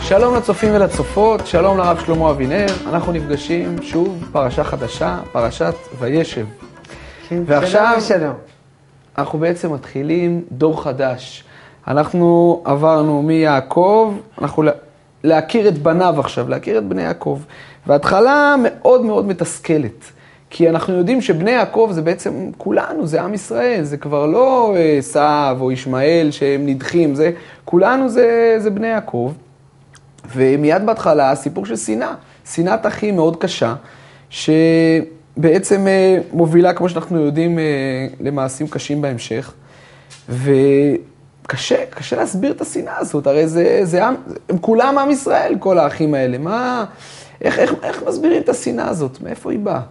שלום לצופים ולצופות, שלום לרב שלמה אבינר, אנחנו נפגשים שוב, פרשה חדשה, פרשת וישב. כן, ועכשיו שלום. אנחנו בעצם מתחילים דור חדש. אנחנו עברנו מיעקב, אנחנו להכיר את בניו עכשיו, להכיר את בני יעקב. וההתחלה מאוד מאוד מתסכלת, כי אנחנו יודעים שבני יעקב זה בעצם כולנו, זה עם ישראל, זה כבר לא עשיו או ישמעאל שהם נדחים, זה, כולנו זה בני יעקב. ומיד בהתחלה הסיפור של שנאה, שנאת אחים מאוד קשה, שבעצם מובילה, כמו שאנחנו יודעים, למעשים קשים בהמשך. וקשה להסביר את השנאה הזאת, הרי הם כולם עם ישראל, כל האחים האלה. איך מסבירים את השנאה הזאת? מאיפה היא באה?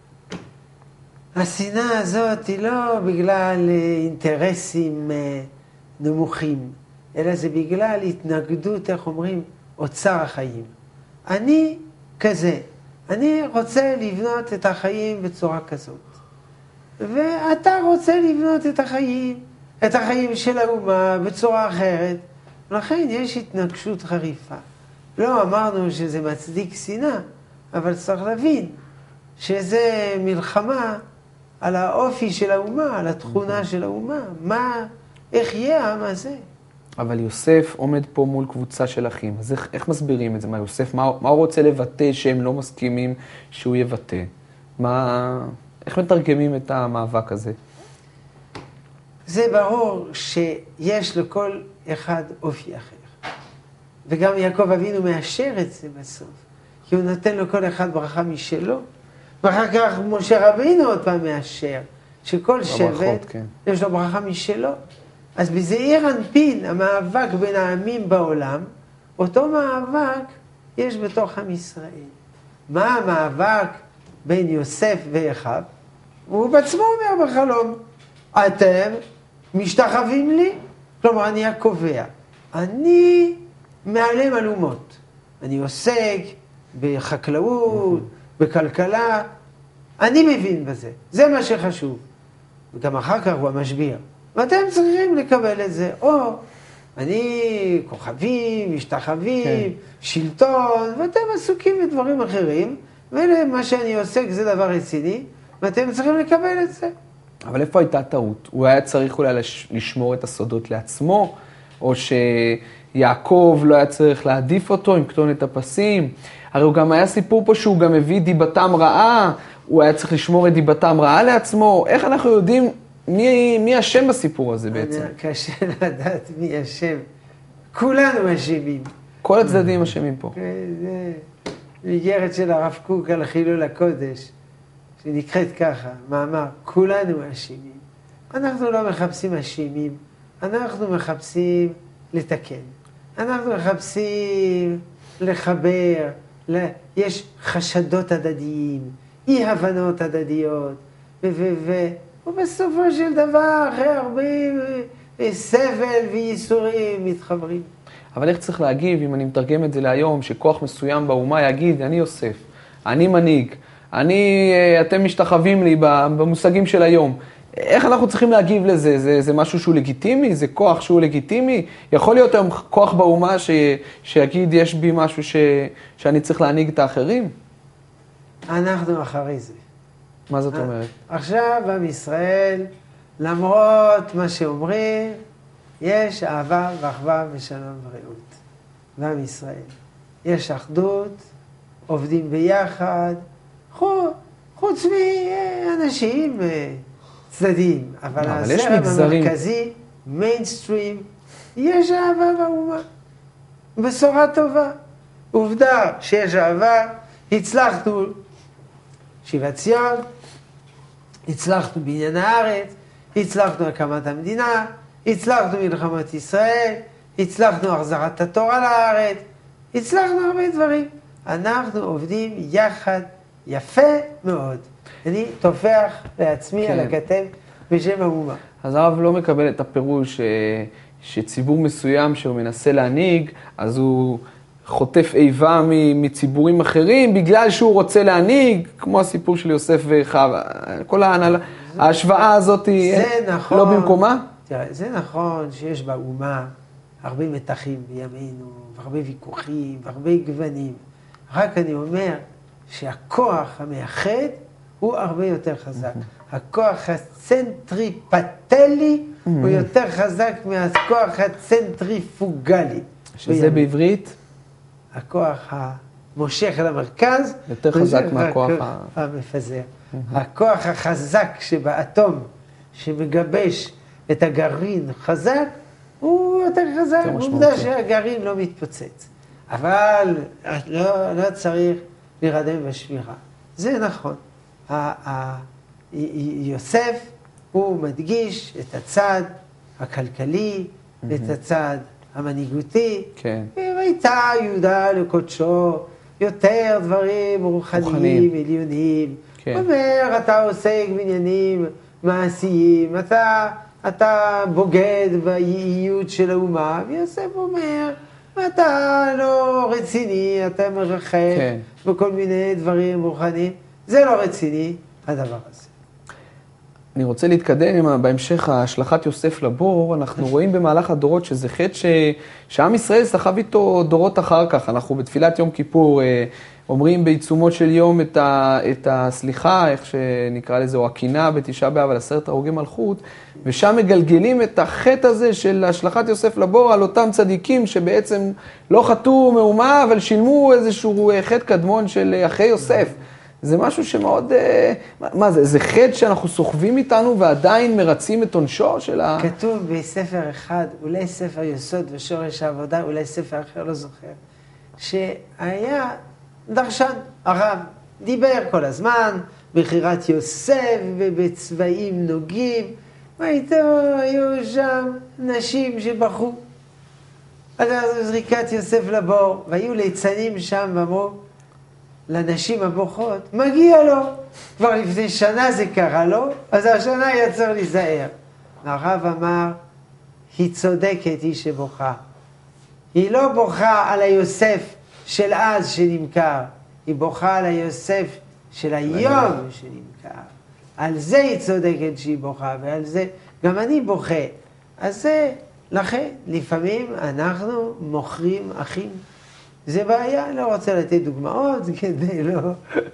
השנאה הזאת היא לא בגלל אינטרסים נמוכים, אלא זה בגלל התנגדות, איך אומרים, אוצר החיים. אני כזה, אני רוצה לבנות את החיים בצורה כזאת. ואתה רוצה לבנות את החיים של האומה בצורה אחרת. לכן יש התנגשות חריפה. לא אמרנו שזה מצדיק שנאה, אבל צריך להבין שזה מלחמה על האופי של האומה, על התכונה של האומה. איך יהיה העם הזה? אבל יוסף עומד פה מול קבוצה של אחים, אז איך מסבירים את זה? יוסף, מה הוא רוצה לבטא שהם לא מסכימים שהוא יבטא? איך מתרגמים את המאבק הזה? זה ברור שיש לכל אחד אופי אחר. וגם יעקב אבינו מאשר את זה בסוף, כי הוא נותן לכל אחד ברכה משלו, ואחר כך משה רבינו עוד פעם מאשר, שכל שבט יש לו ברכה משלו. אז בזעיר אנפין, המאבק בין העמים בעולם, אותו מאבק יש בתוך עם ישראל. מה המאבק בין יוסף ואחיו? הוא בעצמו אומר בחלום, אתם משתחווים לי? כלומר, אני הקובע. אני מעלם על אומות. אני עוסק בחקלאות, בכלכלה. אני מבין בזה. זה מה שחשוב. וגם אחר כך הוא המשביר. ואתם צריכים לקבל את זה. או אני כוכבים, משתחווים, שלטון, ואתם עסוקים בדברים אחרים, ומה שאני עוסק זה דבר רציני, ואתם צריכים לקבל את זה. אבל איפה הייתה טעות? הוא היה צריך אולי לשמור את הסודות לעצמו, או שיעקב לא היה צריך להעדיף אותו עם כתונת הפסים. הרי הוא גם היה סיפור פה שהוא גם הביא דיבתם רעה, הוא היה צריך לשמור את דיבתם רעה לעצמו. איך אנחנו יודעים מי אשם בסיפור הזה בעצם? קשה לדעת מי אשם. כולנו אשמים. כל הצדדים אשמים פה. זה איגרת של הרב קוק על חילול הקודש, שנקראת ככה, מאמר, כולנו אשמים. אנחנו לא מחפשים אשמים, אנחנו מחפשים לתקן. אנחנו מחפשים לחבר, יש חשדות הדדיים, אי הבנות הדדיות, ובסופו של דבר, אחרי הרבה סבל וייסורים מתחברים. אבל איך צריך להגיב, אם אני מתרגם את זה להיום, שכוח מסוים באומה יגיד, אני יוסף, אני מנהיג, אתם משתחווים לי במושגים של היום. איך אנחנו צריכים להגיב לזה? זה משהו שהוא לגיטימי? זה כוח שהוא לגיטימי? יכול להיות היום כוח באומה שיגיד, יש בי משהו שאני צריך להנהיג את האחרים? אנחנו אחרי זה. מה זאת אומרת? עכשיו עם ישראל, למרות מה שאומרים, יש אהבה ואחווה ושלום ורעות. ועם ישראל. יש אחדות, עובדים ביחד, חוץ מאנשים צדדים. אבל הזרם המרכזי, מיינסטרים, יש אהבה באומה. בשורה טובה. עובדה שיש אהבה, הצלחנו שיבת ציון, הצלחנו בניין הארץ, הצלחנו הקמת המדינה, הצלחנו מלחמת ישראל, הצלחנו החזרת התורה לארץ, הצלחנו הרבה דברים. אנחנו עובדים יחד יפה מאוד. אני תופח לעצמי על הכתב בשם האומה. אז הרב לא מקבל את הפירוש שציבור מסוים שהוא מנסה להנהיג, אז הוא חוטף איבה מציבורים אחרים, בגלל שהוא רוצה להנהיג, כמו הסיפור של יוסף ואחיו. כל ההשוואה הזאת היא לא במקומה? תראה, זה נכון שיש באומה הרבה מתחים בימינו, והרבה ויכוחים, והרבה גוונים. רק אני אומר שהכוח המאחד הוא הרבה יותר חזק. הכוח הצנטריפטלי הוא יותר חזק מהכוח הצנטריפוגלי. שזה בעברית? הכוח המושך למרכז, יותר חזק מהכוח המפזר. הכוח החזק שבאטום, שמגבש את הגרעין חזק, הוא יותר חזק, עובדה שהגרעין לא מתפוצץ. אבל לא צריך להירדם בשמירה. זה נכון. יוסף הוא מדגיש את הצד הכלכלי, את הצד המנהיגותי, כן. והייתה יהודה לקודשו, יותר דברים רוחניים, עליוניים. כן. אומר, אתה עוסק בעניינים מעשיים, אתה בוגד באיות של האומה, ויוסף אומר, אתה לא רציני, אתה מרחב כן. בכל מיני דברים רוחניים. זה לא רציני, הדבר הזה. אני רוצה להתקדם בהמשך השלכת יוסף לבור. אנחנו רואים במהלך הדורות שזה חטא שעם ישראל סחב איתו דורות אחר כך. אנחנו בתפילת יום כיפור אומרים בעיצומו של יום את הסליחה, איך שנקרא לזה, או הקינה בתשעה באב על 10 הרוגי מלכות, ושם מגלגלים את החטא הזה של השלכת יוסף לבור על אותם צדיקים שבעצם לא חטאו מאומה, אבל שילמו איזשהו חטא קדמון של אחי יוסף. זה משהו שמאוד, מה זה? זה חטא שאנחנו סוחבים איתנו ועדיין מרצים את עונשו של כתוב בספר אחד, אולי ספר יסוד ושורש העבודה, אולי ספר אחר, לא זוכר, שהיה דרשן, הרב, דיבר כל הזמן בחירת יוסף ובצבעים נוגעים, והיו שם נשים שבחו על זריקת יוסף לבור, והיו ליצנים שם ואמרו, לנשים הבוכות, מגיע לו. כבר לפני שנה זה קרה לו, אז השנה היה צריך להיזהר. הרב אמר, היא צודקת, היא שבוכה. היא לא בוכה על היוסף של אז שנמכר, היא בוכה על היוסף של היום שנמכר. על זה היא צודקת שהיא בוכה, ועל זה גם אני בוכה. אז זה, לכן, לפעמים אנחנו מוכרים אחים. זה בעיה, לא רוצה לתת דוגמאות כדי לא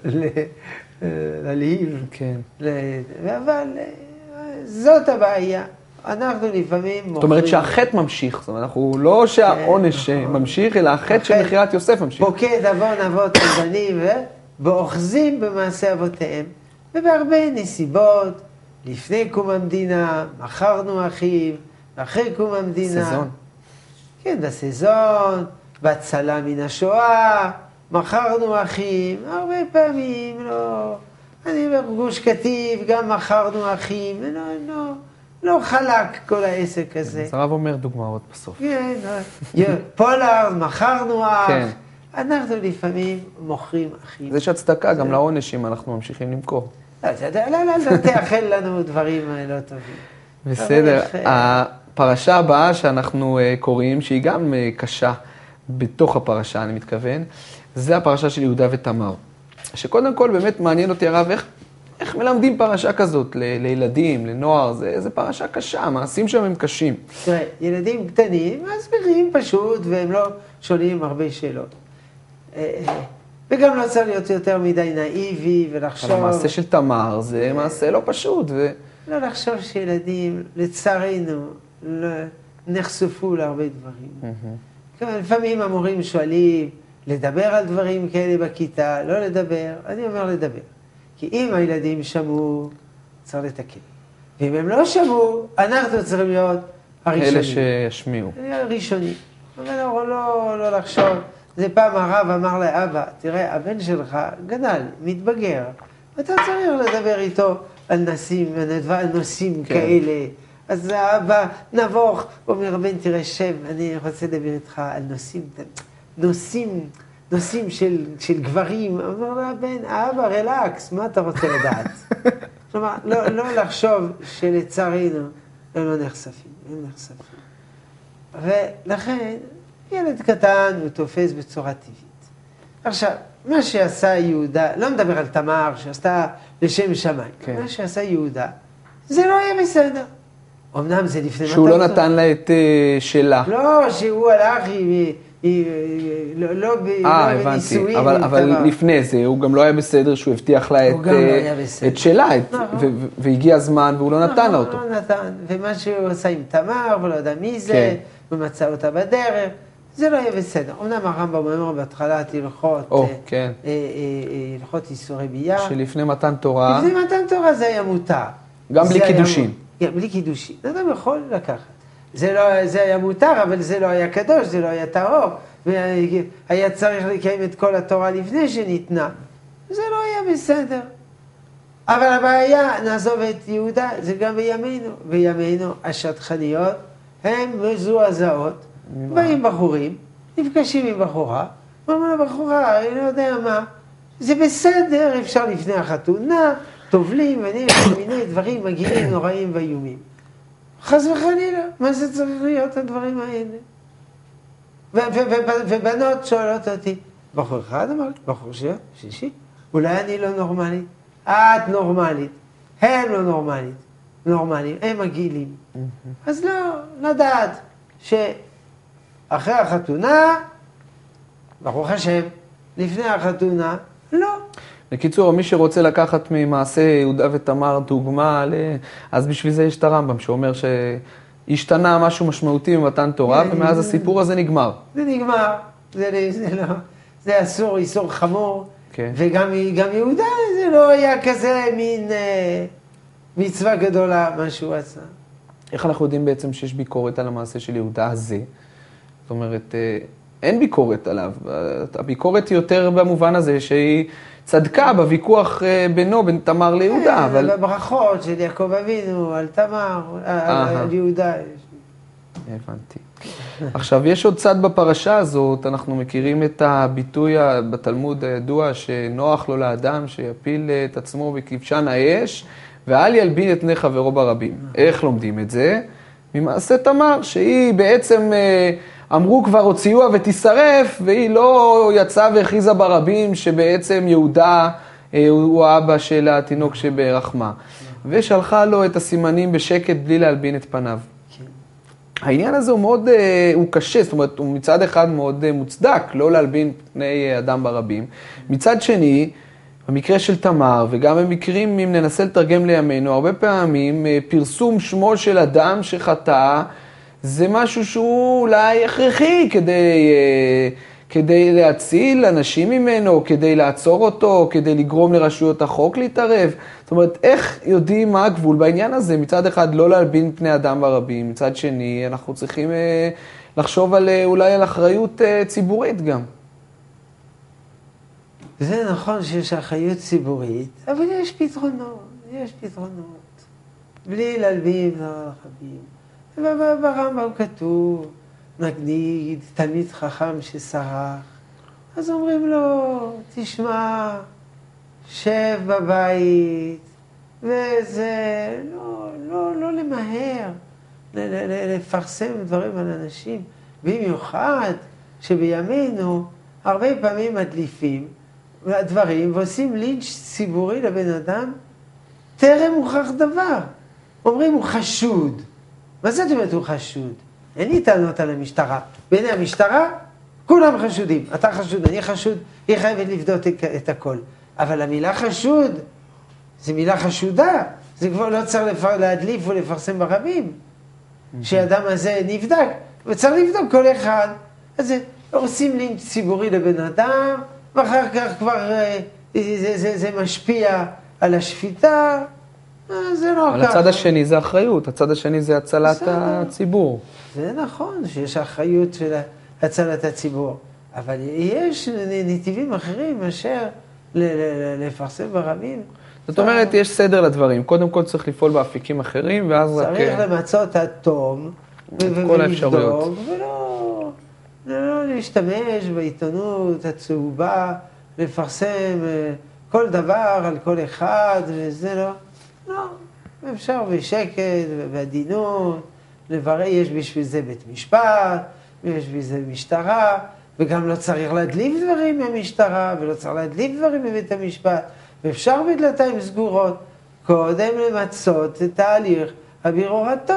להלהיב. כן. אבל זאת הבעיה. אנחנו לפעמים מוכרים... זאת אומרת שהחטא ממשיך, זאת אומרת, אנחנו לא שהעונש ממשיך, אלא החטא של מכירת יוסף ממשיך. פוקד עוון אבות הבנים ובאוחזים במעשה אבותיהם, ובהרבה נסיבות, לפני קום המדינה, מכרנו אחים, ואחרי קום המדינה... סזון. כן, בסזון, בהצלה מן השואה, מכרנו אחים, הרבה פעמים, לא... אני בגוש קטיף, גם מכרנו אחים, לא חלק כל העסק הזה. אז הרב אומר דוגמאות בסוף. כן, פולארד, מכרנו אח. כן. אנחנו לפעמים מוכרים אחים. יש הצדקה גם לעונש אם אנחנו ממשיכים למכור. לא, תאחל לנו דברים לא טובים. בסדר. הפרשה הבאה שאנחנו קוראים, שהיא גם קשה בתוך הפרשה, אני מתכוון, זה הפרשה של יהודה ותמר. שקודם כל באמת מעניין אותי הרב, איך מלמדים פרשה כזאת לילדים, לנוער, זה פרשה קשה, המעשים שם הם קשים. תראה, ילדים קטנים מסבירים פשוט, והם לא שואלים הרבה שאלות. וגם לא צריך להיות יותר מדי נאיבי ולחשוב... אבל המעשה של תמר זה מעשה לא פשוט. לא לחשוב שילדים, לצערנו, נחשפו להרבה דברים. לפעמים המורים שואלים לדבר על דברים כאלה בכיתה, לא לדבר, אני אומר לדבר. כי אם הילדים שמעו, צריך לתקן. ואם הם לא שמעו, אנחנו צריכים להיות הראשונים. אלה שישמיעו. הראשונים. אבל לא לחשוב. זה פעם הרב אמר לאבא, תראה, הבן שלך גדל, מתבגר. אתה צריך לדבר איתו על נושאים כאלה. אז האבא נבוך, אומר, בן, תראה, שב, אני רוצה לדבר איתך על נושאים של גברים. אומר לה, בן, האבא, רלקס, מה אתה רוצה לדעת? כלומר, לא לחשוב שלצערנו הם לא נחשפים, הם נחשפים. ולכן, ילד קטן הוא תופס בצורה טבעית. עכשיו, מה שעשה יהודה, לא מדבר על תמר שעשתה לשם שמיים, מה שעשה יהודה, זה לא היה בסדר. אמנם זה לפני... שהוא לא נתן לה את שלה. לא, שהוא הלך, לא בנישואין. אבל לפני זה, הוא גם לא היה בסדר שהוא הבטיח לה את שלה, והגיע הזמן והוא לא נתן לה אותו. לא נתן, ומה שהוא עשה עם תמר, ולא יודע מי זה, ומצא אותה בדרך, זה לא היה בסדר. אמנם הרמב"ם אומר בהתחלה הלכות איסורי ביאה. שלפני מתן תורה... לפני מתן תורה זה היה מותר. גם בלי קידושין. בלי קידושין. אדם יכול לקחת. זה היה מותר, אבל זה לא היה קדוש, זה לא היה טהור. והיה צריך לקיים את כל התורה לפני שניתנה. זה לא היה בסדר. אבל הבעיה, נעזוב את יהודה, זה גם בימינו. בימינו השטחניות הן מזועזעות. באים בחורים, נפגשים עם בחורה, ואומרים לבחורה, אני לא יודע מה, זה בסדר, אפשר לפני החתונה, טובלים ומיני דברים מגיעים נוראים ואיומים. חס וחלילה, מה זה צריך להיות הדברים האלה? ובנות שואלות אותי, בחור אחד אמר, בחור שישי, אולי אני לא נורמלית, את נורמלית, הם לא נורמליים, הם מגעילים. אז לא, לדעת שאחרי החתונה, ברוך השם, לפני החתונה, לא. בקיצור, מי שרוצה לקחת ממעשה יהודה ותמר דוגמה, אז בשביל זה יש את הרמב"ם שאומר שהשתנה משהו משמעותי במתן תורה, ומאז הסיפור הזה נגמר. זה נגמר, זה אסור, איסור חמור, וגם יהודה זה לא היה כזה מין מצווה גדולה, מה שהוא עשה. איך אנחנו יודעים בעצם שיש ביקורת על המעשה של יהודה הזה? זאת אומרת, אין ביקורת עליו. הביקורת היא יותר במובן הזה שהיא צדקה בוויכוח בינו, בין תמר ליהודה, אבל... בברכות של יעקב אבינו, על תמר, על יהודה. הבנתי. עכשיו, יש עוד צד בפרשה הזאת, אנחנו מכירים את הביטוי בתלמוד הידוע, שנוח לו לאדם שיפיל את עצמו בכבשן האש, ואל ילבין את פני חברו ברבים. איך לומדים את זה? ממעשה תמר, שהיא בעצם... אמרו כבר הוציאוה ותשרף, והיא לא יצאה והכריזה ברבים שבעצם יהודה הוא האבא של התינוק שברחמה. ושלחה לו את הסימנים בשקט בלי להלבין את פניו. העניין הזה הוא מאוד, הוא קשה, זאת אומרת, הוא מצד אחד מאוד מוצדק, לא להלבין פני אדם ברבים. מצד שני, במקרה של תמר, וגם במקרים, אם ננסה לתרגם לימינו, הרבה פעמים פרסום שמו של אדם שחטא, זה משהו שהוא אולי הכרחי כדי להציל אנשים ממנו, כדי לעצור אותו, כדי לגרום לרשויות החוק להתערב. זאת אומרת, איך יודעים מה הגבול בעניין הזה? מצד אחד לא להלבין פני אדם ברבים, מצד שני אנחנו צריכים לחשוב אולי על אחריות ציבורית גם. זה נכון שיש אחריות ציבורית, אבל יש פתרונות. בלי להלבין ברבים. וברמב"ם כתוב, נגיד, תלמיד חכם שסרח, אז אומרים לו, תשמע, שב בבית, וזה לא למהר, לפרסם דברים על אנשים, במיוחד שבימינו הרבה פעמים מדליפים דברים ועושים לינץ' ציבורי לבן אדם, טרם הוכח דבר. אומרים, הוא חשוד. מה זאת אומרת הוא חשוד? אין לי טענות על המשטרה. בעיני המשטרה, כולם חשודים. אתה חשוד, אני חשוד, היא חייבת לבדוק את הכל. אבל המילה חשוד, זה מילה חשודה. זה כבר לא צריך להדליף ולפרסם ברבים. שהאדם הזה נבדק, וצריך לבדוק כל אחד. אז עושים לינץ' ציבורי לבן אדם, ואחר כך כבר זה משפיע על השפיטה. זה לא אבל הצד השני זה אחריות, הצד השני זה הצלת הציבור. זה נכון שיש אחריות של הצלת הציבור, אבל יש נתיבים אחרים מאשר לפרסם ברבים. זאת אומרת, יש סדר לדברים. קודם כל צריך לפעול באפיקים אחרים, ואז רק... צריך למצות התום, ולבדוק, ולא להשתמש בעיתונות הצהובה, לפרסם כל דבר על כל אחד, וזה לא... לא, אפשר בשקט ובעדינות, לברר, יש בשביל זה בית משפט, ויש בשביל זה משטרה, וגם לא צריך להדליף דברים מהמשטרה, ולא צריך להדליף דברים מבית המשפט, ואפשר בדלתיים סגורות, קודם למצות את תהליך הבירור התום,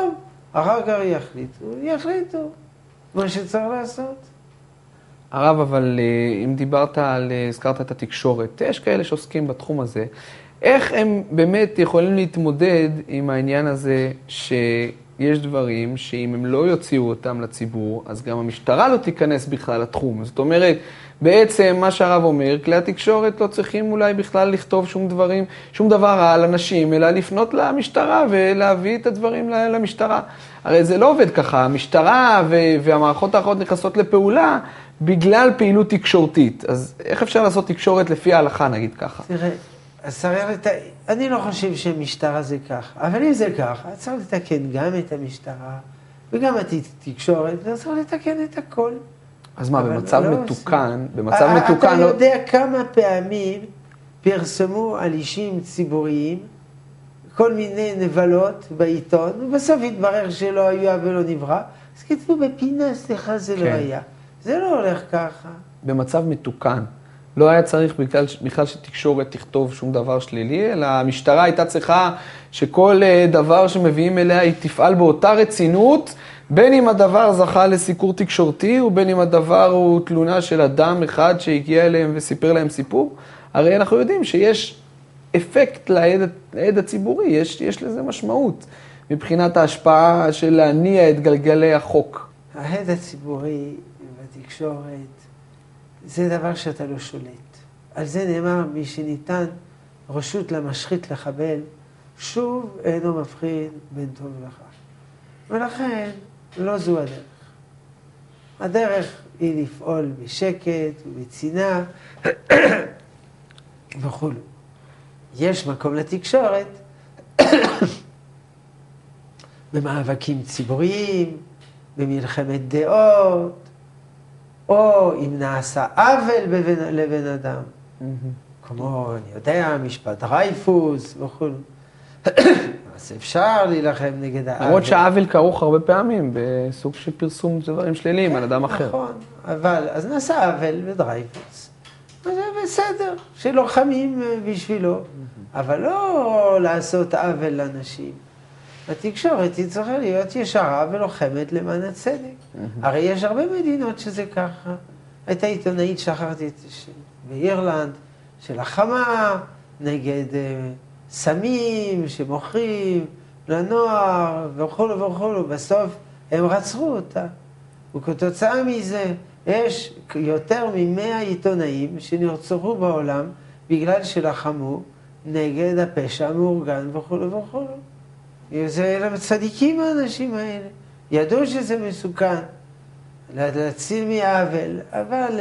אחר כך יחליטו מה שצריך לעשות. הרב, אבל אם הזכרת את התקשורת, יש כאלה שעוסקים בתחום הזה, איך הם באמת יכולים להתמודד עם העניין הזה שיש דברים שאם הם לא יוציאו אותם לציבור, אז גם המשטרה לא תיכנס בכלל לתחום. זאת אומרת, בעצם מה שהרב אומר, כלי התקשורת לא צריכים אולי בכלל לכתוב שום דבר רע על אנשים, אלא לפנות למשטרה ולהביא את הדברים למשטרה. הרי זה לא עובד ככה, המשטרה והמערכות האחרות נכנסות לפעולה בגלל פעילות תקשורתית. אז איך אפשר לעשות תקשורת לפי ההלכה, נגיד ככה? תראה, אני לא חושב שמשטרה זה כך, אבל אם זה כך, צריך לתקן גם את המשטרה וגם את התקשורת, צריך לתקן את הכל. אז מה, במצב מתוקן, אתה יודע כמה פעמים פרסמו על אישים ציבוריים כל מיני נבלות בעיתון, ובסוף התברר שלא היה ולא נברא, אז כתבו בפינה, סליחה, זה לא היה. זה לא הולך ככה. במצב מתוקן. לא היה צריך בכלל שתקשורת תכתוב שום דבר שלילי, אלא המשטרה הייתה צריכה שכל דבר שמביאים אליה היא תפעל באותה רצינות, בין אם הדבר זכה לסיקור תקשורתי, ובין אם הדבר הוא תלונה של אדם אחד שהגיע אליהם וסיפר להם סיפור. הרי אנחנו יודעים שיש אפקט לעד הציבורי, יש לזה משמעות, מבחינת ההשפעה של להניע את גלגלי החוק. העד הציבורי והתקשורת, זה דבר שאתה לא שולט. על זה נאמר, מי שניתן רשות למשחית לחבל, שוב אינו מבחין בין טוב ורע. ולכן, לא זו הדרך. הדרך היא לפעול בשקט ובצינה וכו'. יש מקום לתקשורת במאבקים ציבוריים, במלחמת דעות, או אם נעשה עוול לבן אדם, כמו, אני יודע, משפט דרייפוס וכו'. אז אפשר להילחם נגד העוול. למרות שהעוול כרוך הרבה פעמים בסוג של פרסום דברים שליליים על אדם אחר. נכון, אבל אז נעשה עוול בדרייפוס. זה בסדר, שלוחמים בשבילו, אבל לא לעשות עוול לאנשים. התקשורת היא צריכה להיות ישרה ולוחמת למען הצדק. הרי יש הרבה מדינות שזה ככה. הייתה עיתונאית, שכחתי את השם, באירלנד, שלחמה נגד סמים שמוכרים לנוער וכו' וכו'. בסוף הם רצחו אותה. וכתוצאה מזה יש יותר מ100 עיתונאים שנרצחו בעולם בגלל שלחמו נגד הפשע המאורגן וכו' וכו'. זה צדיקים האנשים האלה. ידעו שזה מסוכן, להציל מעוול, אבל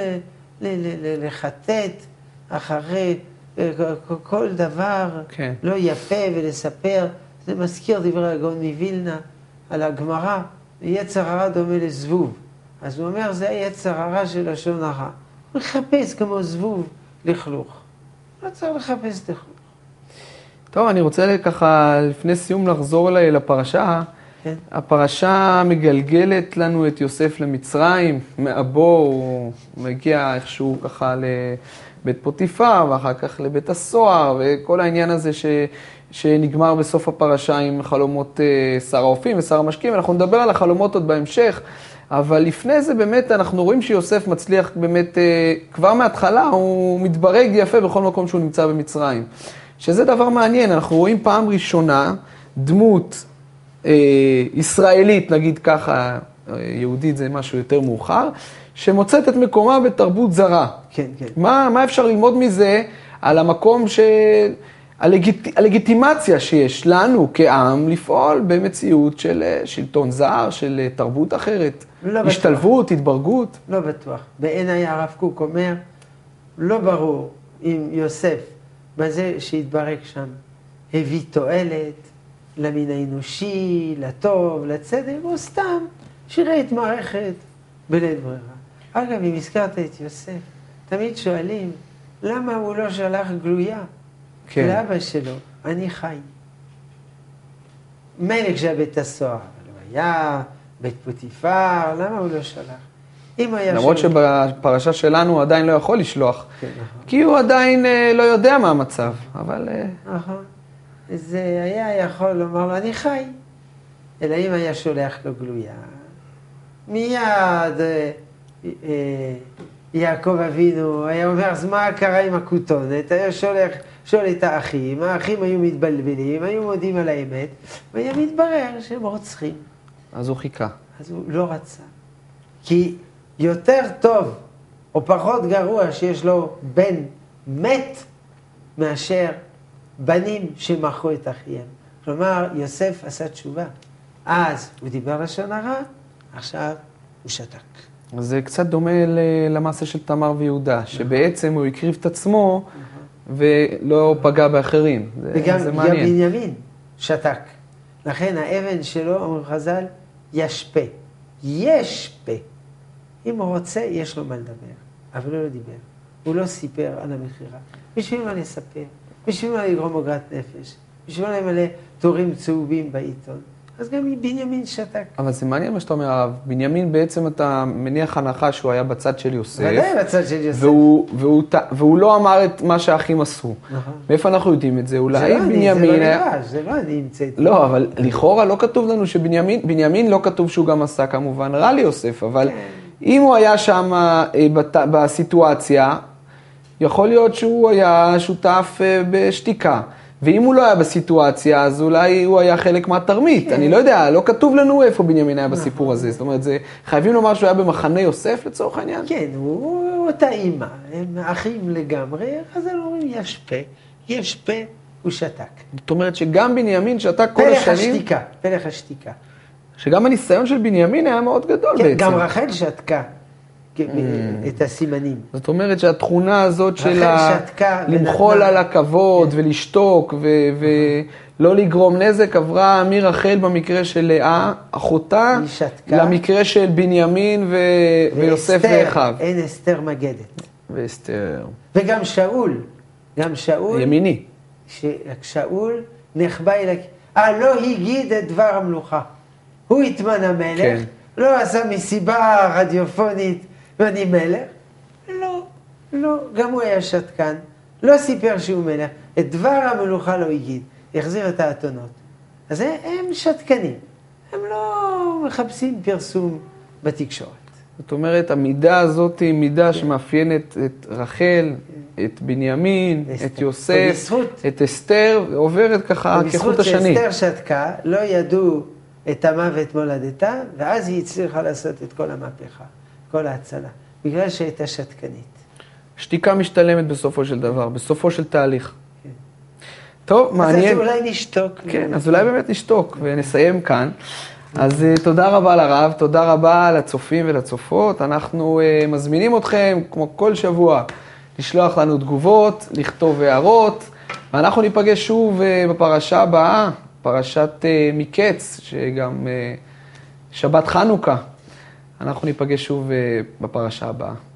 לחטט אחרי כל דבר לא יפה ולספר. זה מזכיר דברי הגאון מווילנה על הגמרא, יצר הרע דומה לזבוב. אז הוא אומר, זה היצר הרע של לשון הרע. הוא מחפש כמו זבוב לכלוך. לא צריך לחפש לכלוך. טוב, אני רוצה ככה לפני סיום לחזור לפרשה. כן. הפרשה מגלגלת לנו את יוסף למצרים, מאבו הוא מגיע איכשהו ככה לבית פוטיפר ואחר כך לבית הסוהר, וכל העניין הזה שנגמר בסוף הפרשה עם חלומות שר האופים ושר המשקים. אנחנו נדבר על החלומות עוד בהמשך, אבל לפני זה באמת אנחנו רואים שיוסף מצליח באמת, כבר מההתחלה הוא מתברג יפה בכל מקום שהוא נמצא במצרים. שזה דבר מעניין, אנחנו רואים פעם ראשונה דמות ישראלית, נגיד ככה, יהודית זה משהו יותר מאוחר, שמוצאת את מקומה בתרבות זרה. כן, כן. מה אפשר ללמוד מזה על המקום הלגיטימציה שיש לנו כעם לפעול במציאות של שלטון זר, של תרבות אחרת, לא השתלבות, בטוח. התברגות? לא בטוח. בעיניי הרב קוק אומר, לא ברור אם יוסף, בזה שהתברק שם, הביא תועלת למין האנושי, לטוב, לצדק, או סתם שירה את מערכת בלית ברירה. אגב, אם הזכרת את יוסף, תמיד שואלים, למה הוא לא שלח גלויה? כן. לאבא שלו, אני חי. מלך שהיה בית הסוהר, אבל הוא היה בית פוטיפר, למה הוא לא שלח? למרות שבפרשה שלנו הוא עדיין לא יכול לשלוח, כן, נכון. כי הוא עדיין לא יודע מה המצב, אבל... נכון. זה היה יכול לומר לו, אני חי. אלוהים היה שולח לו גלויה. מיד יעקב אבינו היה אומר, אז מה קרה עם הכותונת? היה שואל את האחים, האחים היו מתבלבלים, היו מודים על האמת, והיה מתברר שהם רוצחים. אז הוא חיכה. אז הוא לא רצה. כי יותר טוב או פחות גרוע שיש לו בן מת מאשר בנים שמכרו את אחיהם. כלומר, יוסף עשה תשובה. אז הוא דיבר לשון הרע, עכשיו הוא שתק. אז זה קצת דומה למעשה של תמר ויהודה, שבעצם הוא הקריב את עצמו ולא פגע באחרים. וגם זה מעניין. בנימין שתק. לכן האבן שלו, אומר חז"ל, יש פה. יש פה. אם הוא רוצה, יש לו מה לדבר. אבל הוא לא דיבר. הוא לא סיפר על המכירה. בשביל מה לספר? בשביל מה לגרום עוגמת נפש? בשביל מה למלא תורים צהובים בעיתון? אז גם בנימין שתק. אבל זה מעניין מה שאתה אומר, הרב. בנימין בעצם אתה מניח הנחה שהוא היה בצד של יוסף. ודאי בצד של יוסף. והוא לא אמר את מה שהאחים עשו. נכון. מאיפה אנחנו יודעים את זה? אולי זה לא בנימין אני, היה... זה לא אני המצאתי. לא, אבל לכאורה לא כתוב לנו בנימין לא כתוב שהוא גם עשה כמובן רע ליוסף, אבל אם הוא היה שם בסיטואציה, יכול להיות שהוא היה שותף בשתיקה. ואם הוא לא היה בסיטואציה, אז אולי הוא היה חלק מהתרמית. אני לא יודע, לא כתוב לנו איפה בנימין היה בסיפור הזה. זאת אומרת, חייבים לומר שהוא היה במחנה יוסף לצורך העניין? כן, הוא אותה אימא, הם אחים לגמרי, אז הם אומרים, יש פה, הוא שתק. זאת אומרת שגם בנימין שתק כל השנים... פלח השתיקה. שגם הניסיון של בנימין היה מאוד גדול כן, בעצם. גם רחל שתקה את הסימנים. זאת אומרת שהתכונה הזאת של שתקה למחול על הכבוד ולשתוק ולא לגרום נזק עברה מרחל במקרה של לאה, אחותה, למקרה של בנימין ויוסף ואחיו. אין אסתר מגדת. ואסתר. וגם שאול. ימיני. שאול נחבא לא הגיד את דבר המלוכה. הוא התמנה מלך, כן. לא עשה מסיבה רדיופונית ואני מלך. לא, גם הוא היה שתקן. לא סיפר שהוא מלך. את דבר המלוכה לא הגיד. החזיר את האתונות. אז הם שתקנים. הם לא מחפשים פרסום בתקשורת. זאת אומרת, המידה הזאת היא מידה שמאפיינת את רחל, את בנימין, את יוסף, את אסתר, ועוברת ככה כחוט השני. בזכות שאסתר שתקה, לא ידעו את המוות מולדתה, ואז היא הצליחה לעשות את כל המהפכה, כל ההצלה, בגלל שהייתה שתקנית. שתיקה משתלמת בסופו של דבר, בסופו של תהליך. כן. טוב, מעניין. אז אולי נשתוק. כן, אז אולי באמת נשתוק, ונסיים כאן. אז תודה רבה לרב, תודה רבה לצופים ולצופות. אנחנו מזמינים אתכם, כמו כל שבוע, לשלוח לנו תגובות, לכתוב הערות, ואנחנו ניפגש שוב בפרשה הבאה, פרשת מקץ, שגם שבת חנוכה. אנחנו ניפגש שוב בפרשה הבאה.